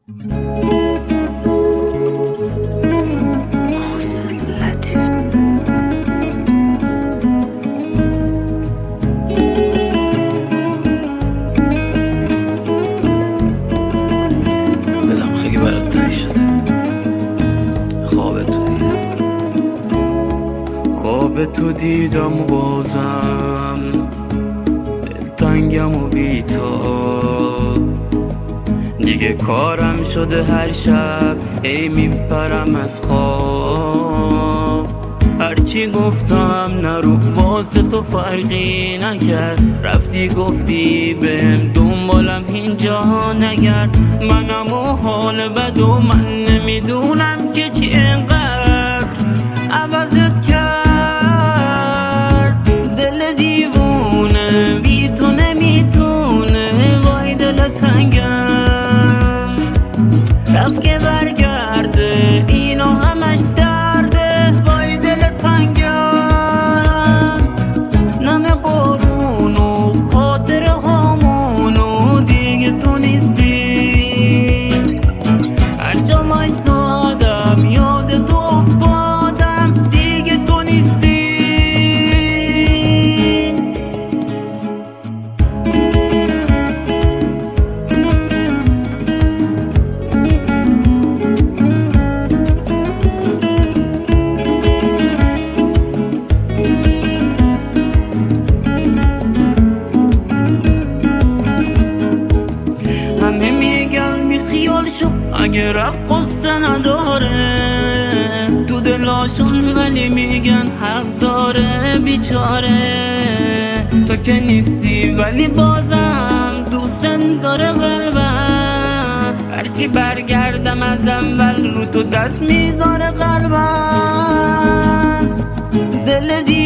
خواب تو دیدم و بازم دلتنگم و بی تو دیگه کارم شده هر شب ای میپرم از خواب. هرچی گفتم نرو واسه تو فرقی نکرد، رفتی گفتی بهم دنبالم اینجا نگرد. منم و حال بد و من نمیدونم که چی اینقدر عوضت کرد. دل دیوونه بی تو نمیتونه، وای دل تنگم رفت که برگرده، اینو همش درده. وای دل تنگم نم بارون و خاطر هامونو دیگه تو نیستی. هر جا مایستادم یاد تو افتادم دیگه تو نیستی. همه میگن بی خیال شو اگه رفت قصه نداره تو دلاشون، ولی میگن حق داره بیچاره. تو که نیستی ولی بازم دوست داره قلبم، هرچی برگردم از اول رو تو دست میذاره قلبم. دل